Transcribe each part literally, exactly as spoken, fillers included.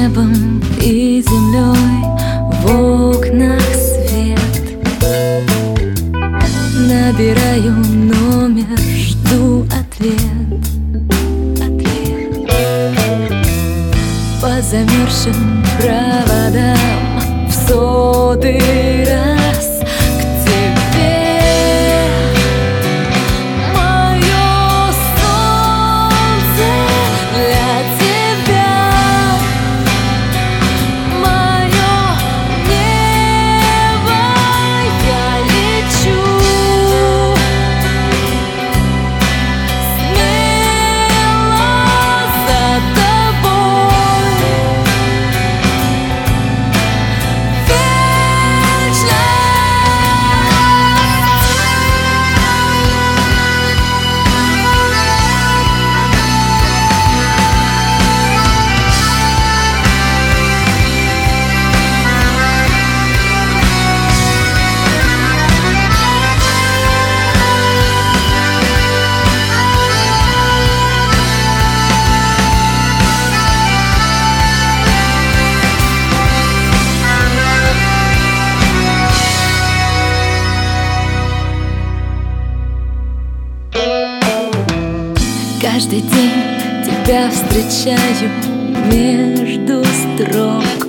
небом и землей в окнах свет. Набираю номер, жду ответ, ответ. По замерзшим проводам в сотый раз к тебе. Мое солнце для тебя, мое небо, я лечу смело за тобой. Каждый день тебя встречаю между строк.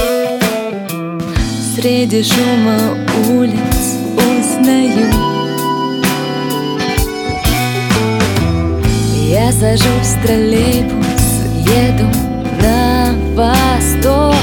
Среди шума улиц узнаю. Я сажусь в троллейбус, еду на восток.